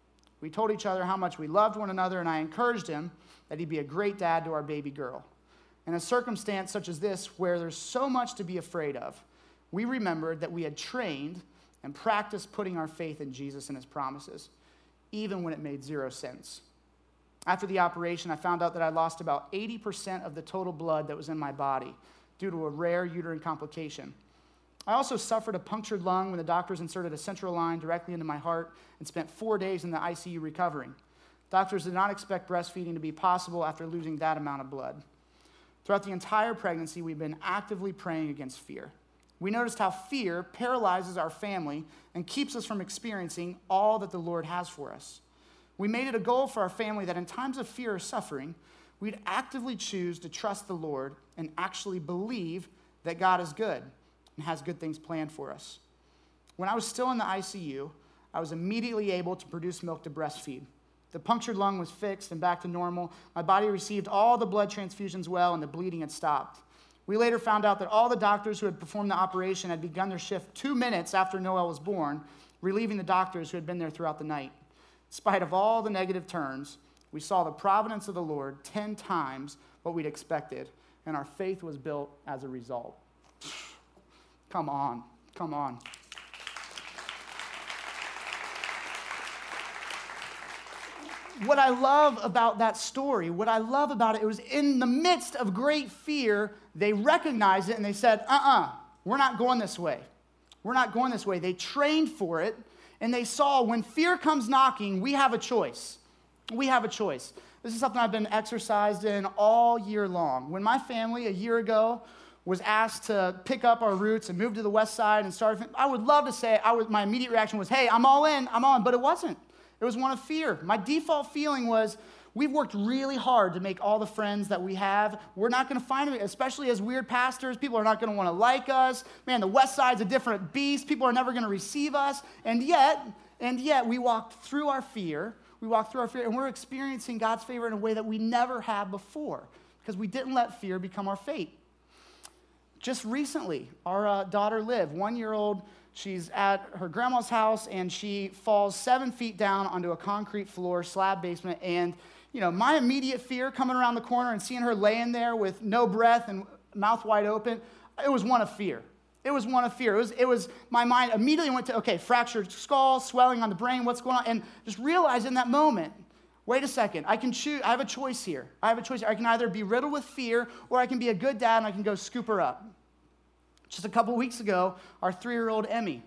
We told each other how much we loved one another, and I encouraged him that he'd be a great dad to our baby girl. In a circumstance such as this, where there's so much to be afraid of, we remembered that we had trained and practiced putting our faith in Jesus and his promises, even when it made zero sense. After the operation, I found out that I lost about eighty percent of the total blood that was in my body due to a rare uterine complication. I also suffered a punctured lung when the doctors inserted a central line directly into my heart and spent four days in the I C U recovering. Doctors did not expect breastfeeding to be possible after losing that amount of blood. Throughout the entire pregnancy, we've been actively praying against fear. we noticed how fear paralyzes our family and keeps us from experiencing all that the Lord has for us. We made it a goal for our family that in times of fear or suffering, we'd actively choose to trust the Lord and actually believe that God is good and has good things planned for us. When I was still in the I C U, I was immediately able to produce milk to breastfeed. The punctured lung was fixed and back to normal. My body received all the blood transfusions well, and the bleeding had stopped. We later found out that all the doctors who had performed the operation had begun their shift two minutes after Noel was born, relieving the doctors who had been there throughout the night. In spite of all the negative turns, we saw the providence of the Lord ten times what we'd expected, and our faith was built as a result. Come on, come on. What I love about that story, what I love about it, it was in the midst of great fear, they recognized it and they said, uh-uh, we're not going this way. We're not going this way. They trained for it, and they saw when fear comes knocking, we have a choice. We have a choice. This is something I've been exercised in all year long. When my family a year ago was asked to pick up our roots and move to the west side and start, I would love to say, I was, my immediate reaction was, hey, I'm all in, I'm on, but it wasn't. It was one of fear. My default feeling was, we've worked really hard to make all the friends that we have. We're not going to find them, especially as weird pastors. People are not going to want to like us. Man, the West Side's a different beast. People are never going to receive us. And yet, and yet, we walked through our fear. We walked through our fear, and we're experiencing God's favor in a way that we never have before because we didn't let fear become our fate. Just recently, our uh, daughter Liv, one-year-old, she's at her grandma's house, and she falls seven feet down onto a concrete floor, slab basement, and, you know, my immediate fear coming around the corner and seeing her laying there with no breath and mouth wide open, it was one of fear. It was one of fear. It was, it was my mind immediately went to, okay, fractured skull, swelling on the brain, what's going on? And just realized in that moment, wait a second, I can choose, I have a choice here. I have a choice here. I can either be riddled with fear, or I can be a good dad and I can go scoop her up. Just a couple weeks ago, our three-year-old Emmy.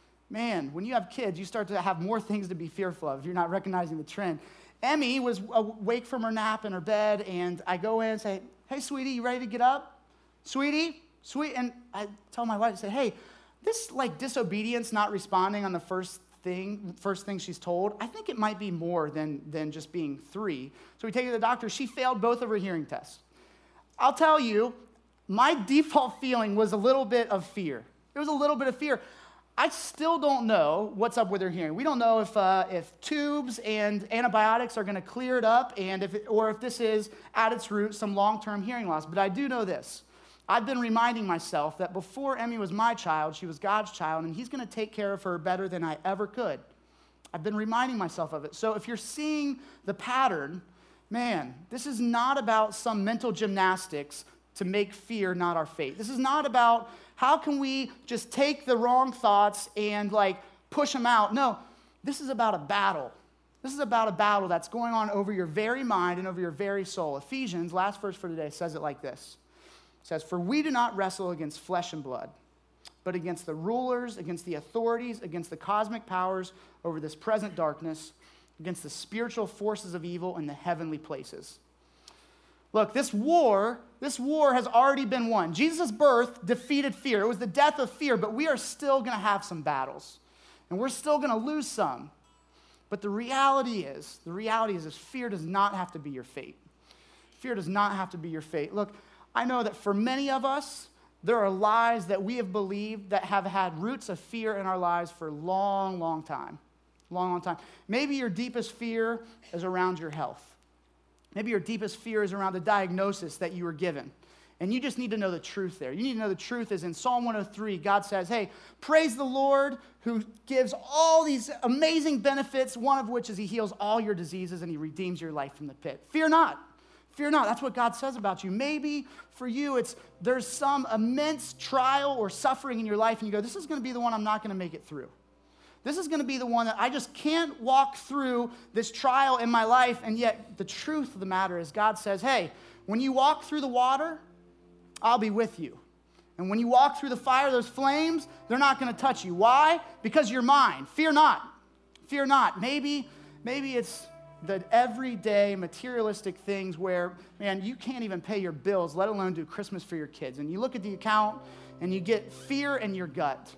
Man, when you have kids, you start to have more things to be fearful of if you're not recognizing the trend. Emmy was awake from her nap in her bed, and I go in and say, hey, sweetie, you ready to get up? Sweetie, sweet. And I tell my wife, I say, hey, this like disobedience, not responding on the first thing, first thing she's told, I think it might be more than, than just being three. So we take her to the doctor. She failed both of her hearing tests. I'll tell you, my default feeling was a little bit of fear. It was a little bit of fear. I still don't know what's up with her hearing. We don't know if uh, if tubes and antibiotics are going to clear it up, and if it, or if this is at its root some long-term hearing loss. But I do know this. I've been reminding myself that before Emmy was my child, she was God's child, and he's going to take care of her better than I ever could. I've been reminding myself of it. So if you're seeing the pattern, man, this is not about some mental gymnastics to make fear not our fate. This is not about how can we just take the wrong thoughts and like push them out. No, this is about a battle. This is about a battle that's going on over your very mind and over your very soul. Ephesians, last verse for today, says it like this. It says, for we do not wrestle against flesh and blood, but against the rulers, against the authorities, against the cosmic powers over this present darkness, against the spiritual forces of evil in the heavenly places. Look, this war, this war has already been won. Jesus' birth defeated fear. It was the death of fear, but we are still going to have some battles, and we're still going to lose some. But the reality is, the reality is, is fear does not have to be your fate. Fear does not have to be your fate. Look, I know that for many of us, there are lies that we have believed that have had roots of fear in our lives for a long, long time. Long, long time. Maybe your deepest fear is around your health. Maybe your deepest fear is around the diagnosis that you were given. And you just need to know the truth there. You need to know the truth is in Psalm one oh three, God says, hey, praise the Lord who gives all these amazing benefits, one of which is he heals all your diseases and he redeems your life from the pit. Fear not. Fear not. That's what God says about you. Maybe for you, it's there's some immense trial or suffering in your life, and you go, this is going to be the one I'm not going to make it through. This is going to be the one that I just can't walk through this trial in my life, and yet the truth of the matter is God says, hey, when you walk through the water, I'll be with you. And when you walk through the fire, those flames, they're not going to touch you. Why? Because you're mine. Fear not. Fear not. Maybe, maybe it's the everyday materialistic things where, man, you can't even pay your bills, let alone do Christmas for your kids. And you look at the account and you get fear in your gut.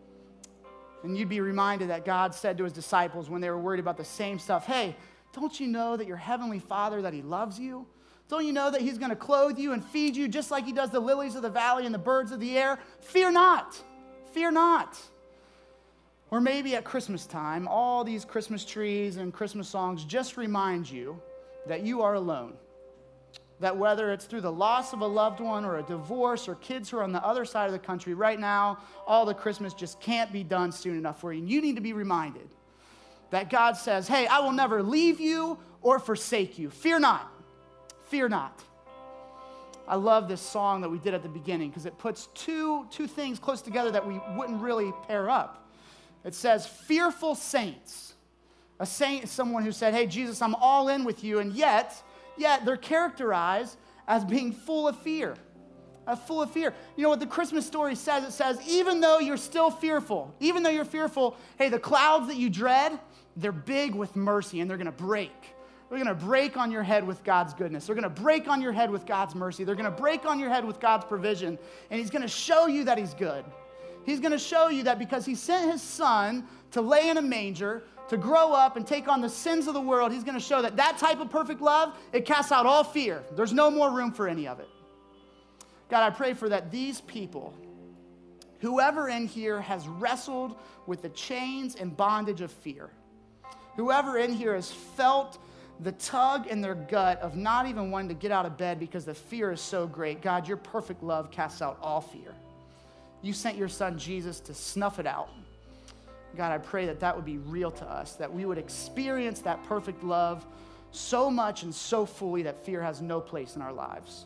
And you'd be reminded that God said to his disciples when they were worried about the same stuff, hey, don't you know that your heavenly Father, that he loves you? Don't you know that he's going to clothe you and feed you just like he does the lilies of the valley and the birds of the air? Fear not. Fear not. Or maybe at Christmas time, all these Christmas trees and Christmas songs just remind you that you are alone. That whether it's through the loss of a loved one or a divorce or kids who are on the other side of the country right now, all the Christmas just can't be done soon enough for you. And you need to be reminded that God says, hey, I will never leave you or forsake you. Fear not. Fear not. I love this song that we did at the beginning because it puts two, two things close together that we wouldn't really pair up. It says, fearful saints. A saint is someone who said, hey, Jesus, I'm all in with you, and yet, yet they're characterized as being full of fear. Uh, full of fear. You know what the Christmas story says? It says, even though you're still fearful, even though you're fearful, hey, the clouds that you dread, they're big with mercy, and they're going to break. They're going to break on your head with God's goodness. They're going to break on your head with God's mercy. They're going to break on your head with God's provision. And he's going to show you that he's good. He's going to show you that because he sent his son to lay in a manger, to grow up and take on the sins of the world, he's going to show that that type of perfect love, it casts out all fear. There's no more room for any of it. God, I pray for that these people, whoever in here has wrestled with the chains and bondage of fear, whoever in here has felt the tug in their gut of not even wanting to get out of bed because the fear is so great. God, your perfect love casts out all fear. You sent your son Jesus to snuff it out. God, I pray that that would be real to us, that we would experience that perfect love so much and so fully that fear has no place in our lives.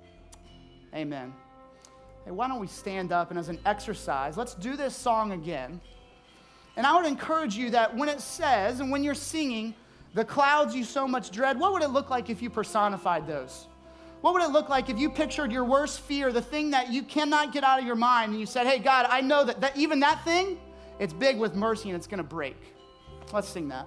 Amen. Hey, why don't we stand up, and as an exercise, let's do this song again. And I would encourage you that when it says, and when you're singing, the clouds you so much dread, what would it look like if you personified those? What would it look like if you pictured your worst fear, the thing that you cannot get out of your mind, and you said, hey, God, I know that, that even that thing, it's big with mercy and it's going to break. Let's sing that.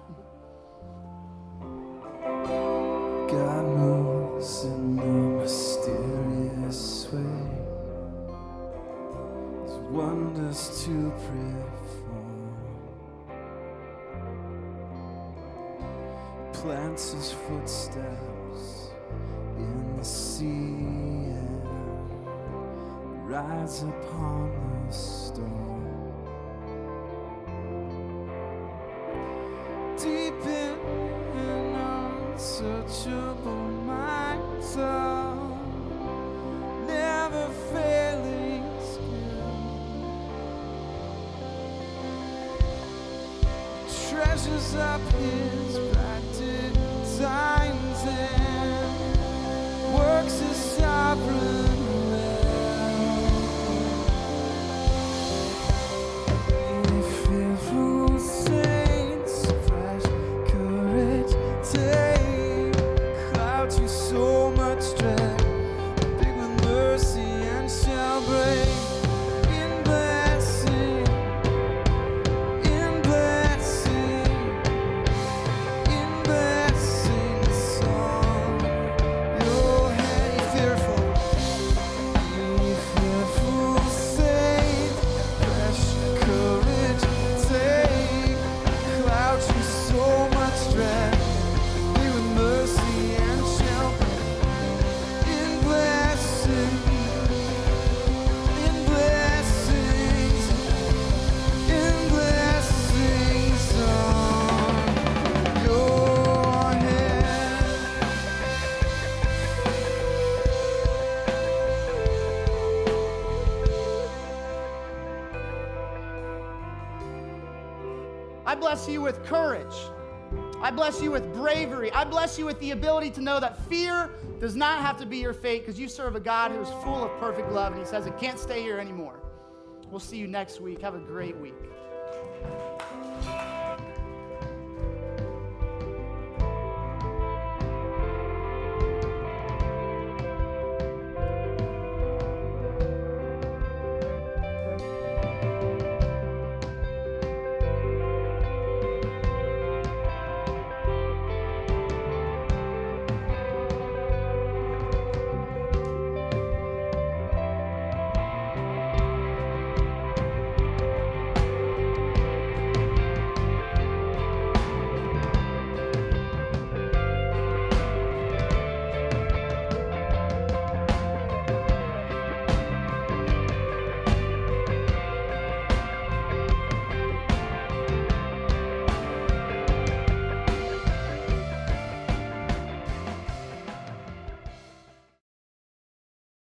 God moves in a mysterious way. His wonders to perform. Plants his footsteps in the sea and rides upon the storm. Deep in an unsearchable minds of never failing skill, treasures up his bright designs and works his sovereign will. Be fearful saints, fresh courage take, clouds you so much dread, big with mercy and shall break. In blessing, in blessing, in blessing song. Your head fearful, be fearful saint, fresh courage take, clouds you so much dread, be with mercy and shall break. In blessing, in blessings, in blessings song. Go ahead. I bless you with courage. I bless you with bravery. I bless you with the ability to know that fear does not have to be your fate because you serve a God who is full of perfect love, and he says it can't stay here anymore. We'll see you next week. Have a great week.